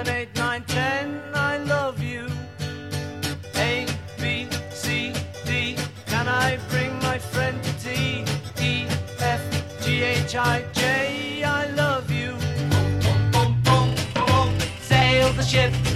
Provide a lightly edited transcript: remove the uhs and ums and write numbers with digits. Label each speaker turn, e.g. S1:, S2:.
S1: 7, 8, 9, 10, I love you. A, B, C, D, can I bring my friend to tea? E, F, G, H, I, J, I love you. Boom, boom, boom, boom, boom, sail the ship.